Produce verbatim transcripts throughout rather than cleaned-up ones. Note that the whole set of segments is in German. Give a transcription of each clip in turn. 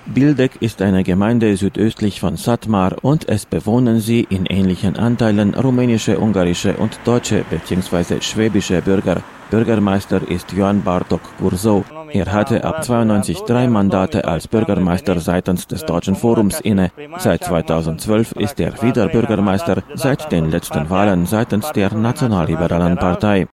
Bildek ist eine Gemeinde südöstlich von Szatmár und es bewohnen sie in ähnlichen Anteilen rumänische, ungarische und deutsche bzw. schwäbische Bürger. Bürgermeister ist Ioan Bartók Gurzo. Er hatte ab zweiundneunzig drei Mandate als Bürgermeister seitens des Deutschen Forums inne. Seit zweitausendzwölf ist er wieder Bürgermeister, seit den letzten Wahlen seitens der Nationalliberalen Partei.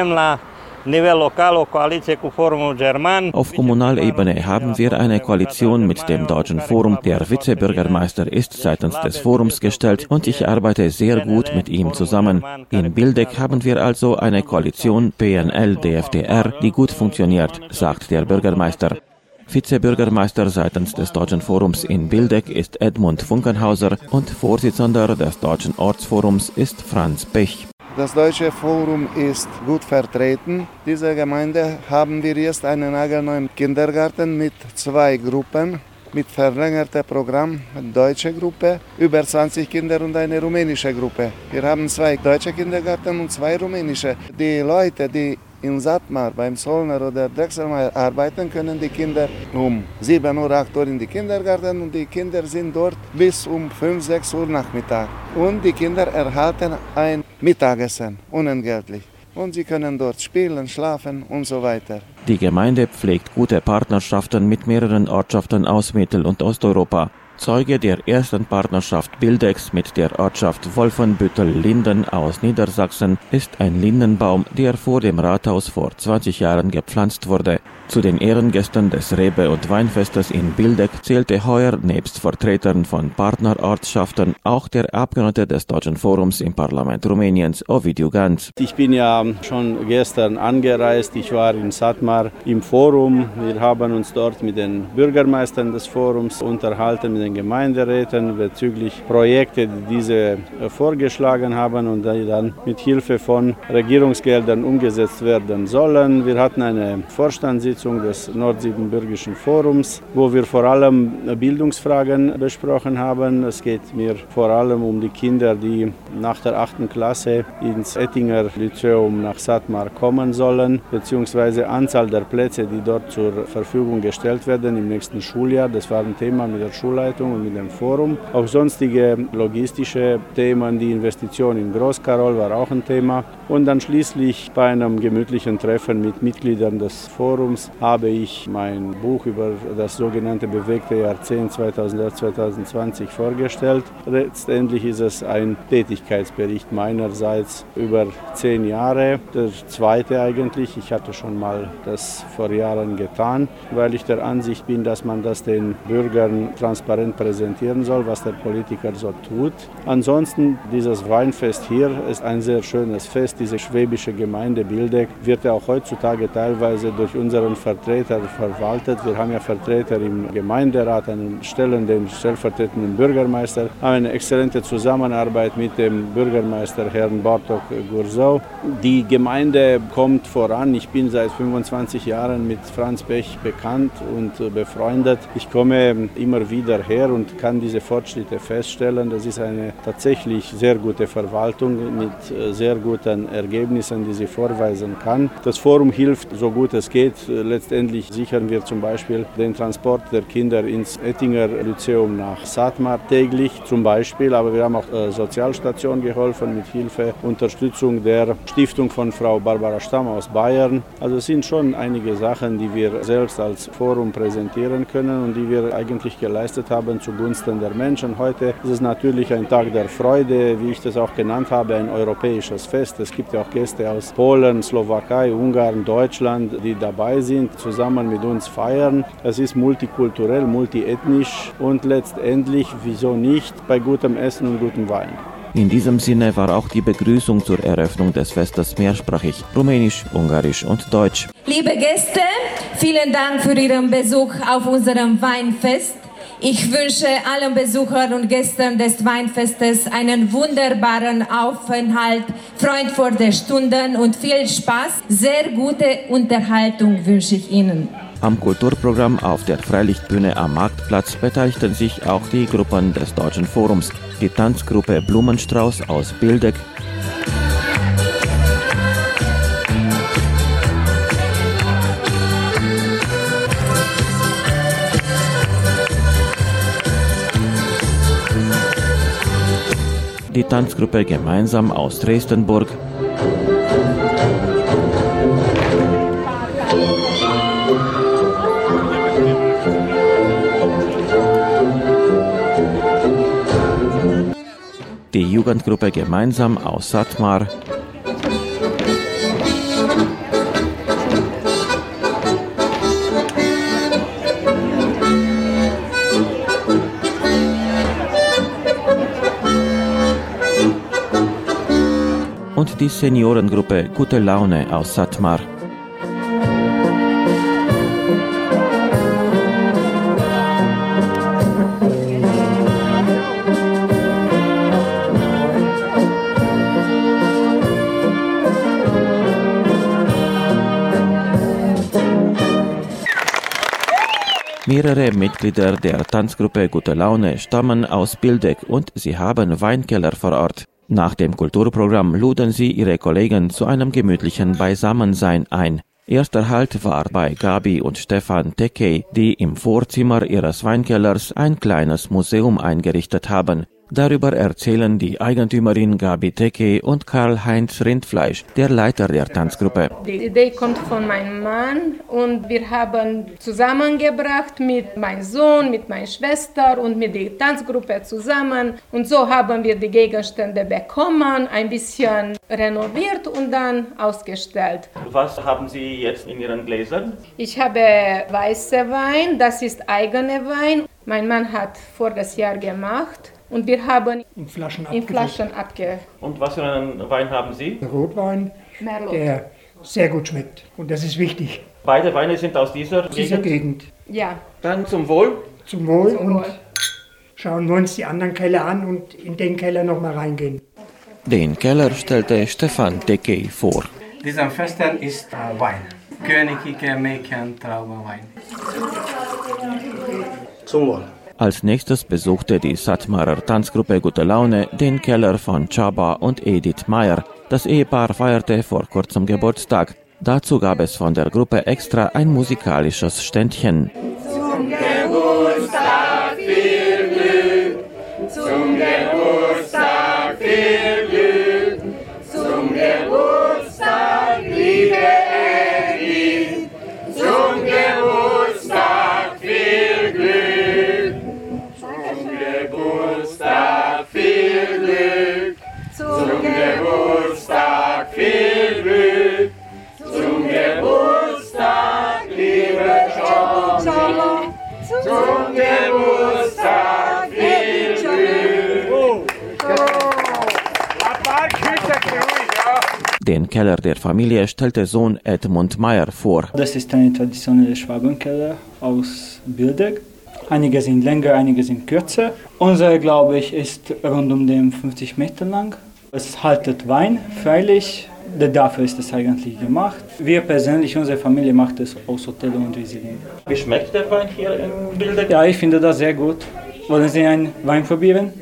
Auf Kommunalebene haben wir eine Koalition mit dem Deutschen Forum. Der Vizebürgermeister ist seitens des Forums gestellt und ich arbeite sehr gut mit ihm zusammen. In Bildek haben wir also eine Koalition P N L D F D R, die gut funktioniert, sagt der Bürgermeister. Vizebürgermeister seitens des Deutschen Forums in Bildek ist Edmund Funkenhauser und Vorsitzender des Deutschen Ortsforums ist Franz Pech. Das Deutsche Forum ist gut vertreten. Diese Gemeinde haben wir jetzt einen nagelneuen Kindergarten mit zwei Gruppen, mit verlängertem Programm, deutsche Gruppe, über zwanzig Kinder und eine rumänische Gruppe. Wir haben zwei deutsche Kindergärten und zwei rumänische. Die Leute, die in Szatmár beim Zollner oder Drechselmeier arbeiten, können die Kinder um sieben Uhr, acht Uhr in die Kindergarten und die Kinder sind dort bis um fünf, sechs Uhr Nachmittag. Und die Kinder erhalten ein Mittagessen, unentgeltlich. Und sie können dort spielen, schlafen und so weiter. Die Gemeinde pflegt gute Partnerschaften mit mehreren Ortschaften aus Mittel- und Osteuropa. Zeuge der ersten Partnerschaft Bildeks mit der Ortschaft Wolfenbüttel-Linden aus Niedersachsen ist ein Lindenbaum, der vor dem Rathaus vor zwanzig Jahren gepflanzt wurde. Zu den Ehrengästen des Rebe- und Weinfestes in Bildek zählte heuer nebst Vertretern von Partnerortschaften auch der Abgeordnete des Deutschen Forums im Parlament Rumäniens, Ovidiu Ganz. Ich bin ja schon gestern angereist, ich war in Szatmár im Forum. Wir haben uns dort mit den Bürgermeistern des Forums unterhalten, mit den Gemeinderäten bezüglich Projekte, die diese vorgeschlagen haben und die dann mit Hilfe von Regierungsgeldern umgesetzt werden sollen. Wir hatten eine Vorstandssitzung des Nordsiebenbürgischen Forums, wo wir vor allem Bildungsfragen besprochen haben. Es geht mir vor allem um die Kinder, die nach der achten Klasse ins Ettinger Lyzeum nach Szatmár kommen sollen, beziehungsweise Anzahl der Plätze, die dort zur Verfügung gestellt werden im nächsten Schuljahr. Das war ein Thema mit der Schulleitung und mit dem Forum. Auch sonstige logistische Themen, die Investition in Groß-Karol war auch ein Thema. Und dann schließlich bei einem gemütlichen Treffen mit Mitgliedern des Forums habe ich mein Buch über das sogenannte bewegte Jahrzehnt zweitausendelf bis zweitausendzwanzig vorgestellt. Letztendlich ist es ein Tätigkeitsbericht meinerseits über zehn Jahre. Der zweite eigentlich, ich hatte schon mal das vor Jahren getan, weil ich der Ansicht bin, dass man das den Bürgern transparent präsentieren soll, was der Politiker so tut. Ansonsten, dieses Weinfest hier ist ein sehr schönes Fest. Diese schwäbische Gemeinde Bildek wird ja auch heutzutage teilweise durch unseren Vertreter verwaltet. Wir haben ja Vertreter im Gemeinderat, einen stellenden, stellvertretenden Bürgermeister, haben eine exzellente Zusammenarbeit mit dem Bürgermeister Herrn Bartók Gurzo. Die Gemeinde kommt voran. Ich bin seit fünfundzwanzig Jahren mit Franz Pech bekannt und befreundet. Ich komme immer wieder her und kann diese Fortschritte feststellen. Das ist eine tatsächlich sehr gute Verwaltung mit sehr guten Ergebnissen, die sie vorweisen kann. Das Forum hilft, so gut es geht. Letztendlich sichern wir zum Beispiel den Transport der Kinder ins Ettinger Lyzeum nach Szatmár täglich zum Beispiel. Aber wir haben auch äh, Sozialstation geholfen mit Hilfe, Unterstützung der Stiftung von Frau Barbara Stamm aus Bayern. Also es sind schon einige Sachen, die wir selbst als Forum präsentieren können und die wir eigentlich geleistet haben zugunsten der Menschen. Heute ist es natürlich ein Tag der Freude, wie ich das auch genannt habe, ein europäisches Fest. Es gibt ja auch Gäste aus Polen, Slowakei, Ungarn, Deutschland, die dabei sind, zusammen mit uns feiern. Es ist multikulturell, multiethnisch und letztendlich, wieso nicht, bei gutem Essen und gutem Wein. In diesem Sinne war auch die Begrüßung zur Eröffnung des Festes mehrsprachig, rumänisch, ungarisch und deutsch. Liebe Gäste, vielen Dank für Ihren Besuch auf unserem Weinfest. Ich wünsche allen Besuchern und Gästen des Weinfestes einen wunderbaren Aufenthalt, freundvolle Stunden und viel Spaß. Sehr gute Unterhaltung wünsche ich Ihnen. Am Kulturprogramm auf der Freilichtbühne am Marktplatz beteiligten sich auch die Gruppen des Deutschen Forums, die Tanzgruppe Blumenstrauß aus Bildek, und die Tanzgruppe Gemeinsam aus Dresdenburg. Die Jugendgruppe Gemeinsam aus Satmar. Und die Seniorengruppe Gute Laune aus Satmar. Mehrere Mitglieder der Tanzgruppe Gute Laune stammen aus Bildeck und sie haben Weinkeller vor Ort. Nach dem Kulturprogramm luden sie ihre Kollegen zu einem gemütlichen Beisammensein ein. Erster Halt war bei Gabi und Stefan Tekey, die im Vorzimmer ihres Weinkellers ein kleines Museum eingerichtet haben. Darüber erzählen die Eigentümerin Gabi Tekey und Karl-Heinz Rindfleisch, der Leiter der Tanzgruppe. Die Idee kommt von meinem Mann und wir haben zusammengebracht mit meinem Sohn, mit meiner Schwester und mit der Tanzgruppe zusammen. Und so haben wir die Gegenstände bekommen, ein bisschen renoviert und dann ausgestellt. Was haben Sie jetzt in Ihren Gläsern? Ich habe weiße Wein, das ist eigener Wein. Mein Mann hat voriges Jahr gemacht. Und wir haben in Flaschen, in Flaschen abge. Und was für einen Wein haben Sie? Rotwein, Merlot. Der sehr gut schmeckt. Und das ist wichtig. Beide Weine sind aus dieser, Dieser Gegend. Ja. Dann zum Wohl. Zum Wohl Zum und Wohl. Schauen wir uns die anderen Keller an und in den Keller nochmal reingehen. Den Keller stellte Stefan Tekey vor. Dieser Festen ist äh, Wein. Königliche Mädchen Traubenwein. Zum Wohl. Als nächstes besuchte die Satmarer Tanzgruppe Gute Laune den Keller von Csaba und Edith Meyer. Das Ehepaar feierte vor kurzem Geburtstag. Dazu gab es von der Gruppe extra ein musikalisches Ständchen. Zum Geburtstag viel Glück, zum Geburtstag viel Glück, zum Geburtstag liebe Edith, zum Geburtstag viel Glück, zum Geburtstag viel Glück, zum Geburtstag viel Glück, zum Geburtstag liebe Csaba, zum Geburtstag viel Glück. Den Keller der Familie stellte Sohn Edmund Meyer vor. Das ist ein traditioneller Schwabenkeller aus Bildeck. Einige sind länger, einige sind kürzer. Unser, glaube ich, ist rund um den fünfzig Meter lang. Es haltet Wein, freilich. Dafür ist es eigentlich gemacht. Wir persönlich, unsere Familie macht es aus Hotel und Riesling. Wie schmeckt der Wein hier in Bildeck? Ja, ich finde das sehr gut. Wollen Sie einen Wein probieren?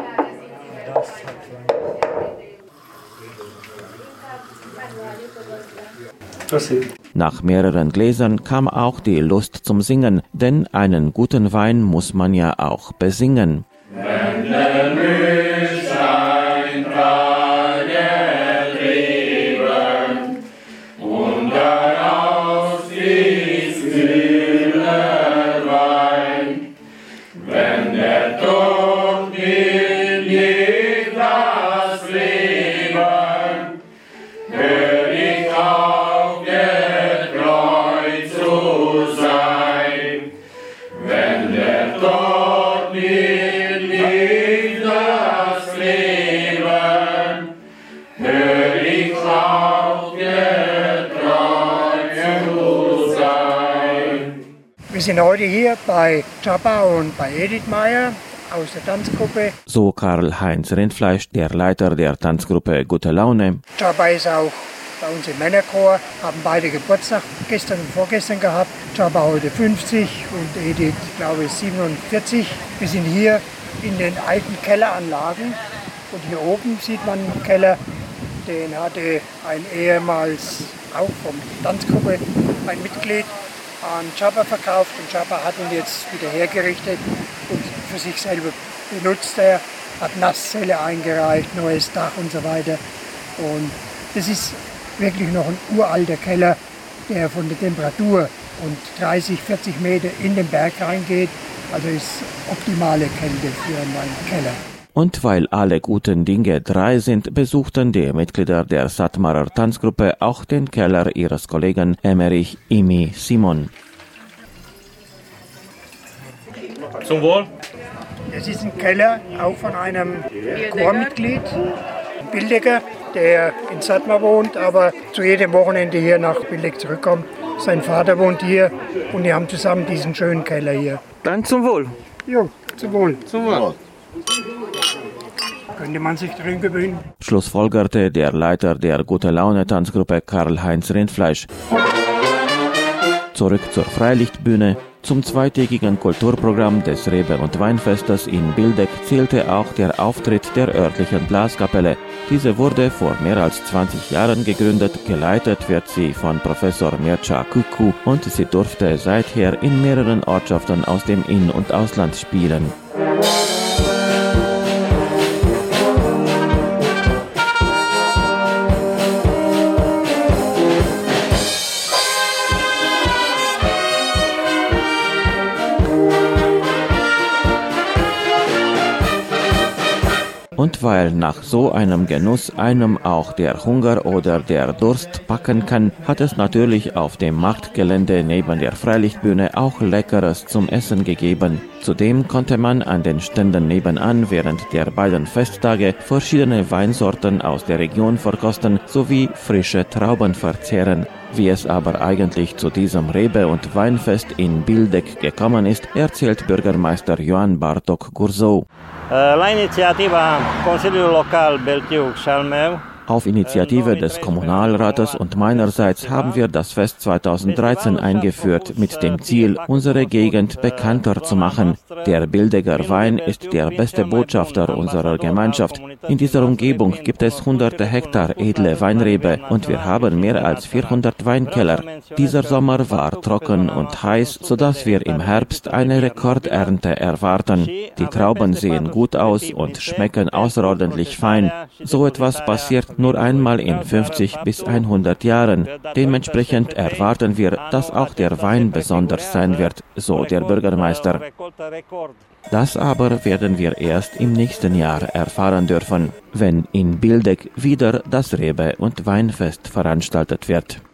Nach mehreren Gläsern kam auch die Lust zum Singen, denn einen guten Wein muss man ja auch besingen. Wenn der Mühlstein Tage trieben und daraus fließt kühler Wein, wenn der Tod mir gibt das Leben, hör ich auf, getreu zu sein. Wenn der Tod mir gibt das Leben, hör ich auf, getreu zu sein. Wir sind heute hier bei Csaba und bei Edith Meyer aus der Tanzgruppe. So Karl-Heinz Rindfleisch, der Leiter der Tanzgruppe Gute Laune. Csaba ist auch bei uns im Männerchor, haben beide Geburtstag gestern und vorgestern gehabt. Csaba heute fünfzig und Edith, glaube ich, siebenundvierzig. Wir sind hier in den alten Kelleranlagen und hier oben sieht man einen Keller, den hatte ein ehemals auch vom Tanzgruppe ein Mitglied an Csaba verkauft und Csaba hat ihn jetzt wieder hergerichtet und für sich selber benutzt er. hat Nasszelle eingereicht, neues Dach und so weiter. Und das ist wirklich noch ein uralter Keller, der von der Temperatur und dreißig, vierzig Meter in den Berg reingeht. Also ist optimale Kälte für meinen Keller. Und weil alle guten Dinge drei sind, besuchten die Mitglieder der Sattmarer Tanzgruppe auch den Keller ihres Kollegen Emmerich Imi Simon. Zum Wohl. Es ist ein Keller, auch von einem Chormitglied, Bildecker, der in Sattmar wohnt, aber zu jedem Wochenende hier nach Bildeck zurückkommt. Sein Vater wohnt hier und die haben zusammen diesen schönen Keller hier. Dann zum Wohl. Jo, zum Wohl. Zum Wohl. Könnte man sich drin gewöhnen. Schlussfolgerte der Leiter der Gute-Laune-Tanzgruppe Karl-Heinz Rindfleisch. Zurück zur Freilichtbühne. Zum zweitägigen Kulturprogramm des Rebe- und Weinfestes in Bildeck zählte auch der Auftritt der örtlichen Blaskapelle. Diese wurde vor mehr als zwanzig Jahren gegründet, geleitet wird sie von Professor Mircea Cucu und sie durfte seither in mehreren Ortschaften aus dem In- und Ausland spielen. Und weil nach so einem Genuss einem auch der Hunger oder der Durst packen kann, hat es natürlich auf dem Marktgelände neben der Freilichtbühne auch Leckeres zum Essen gegeben. Zudem konnte man an den Ständen nebenan während der beiden Festtage verschiedene Weinsorten aus der Region verkosten sowie frische Trauben verzehren. Wie es aber eigentlich zu diesem Rebe- und Weinfest in Bildeck gekommen ist, erzählt Bürgermeister Ioan Bartok Gurzou. La inițiativa Consiliului Local Beltiug și al meu. Auf Initiative des Kommunalrates und meinerseits haben wir das Fest zweitausenddreizehn eingeführt, mit dem Ziel, unsere Gegend bekannter zu machen. Der Bildecker Wein ist der beste Botschafter unserer Gemeinschaft. In dieser Umgebung gibt es hunderte Hektar edle Weinrebe und wir haben mehr als vierhundert Weinkeller. Dieser Sommer war trocken und heiß, sodass wir im Herbst eine Rekordernte erwarten. Die Trauben sehen gut aus und schmecken außerordentlich fein. So etwas passiert nur einmal in fünfzig bis hundert Jahren. Dementsprechend erwarten wir, dass auch der Wein besonders sein wird, so der Bürgermeister. Das aber werden wir erst im nächsten Jahr erfahren dürfen, wenn in Bildeck wieder das Rebe- und Weinfest veranstaltet wird.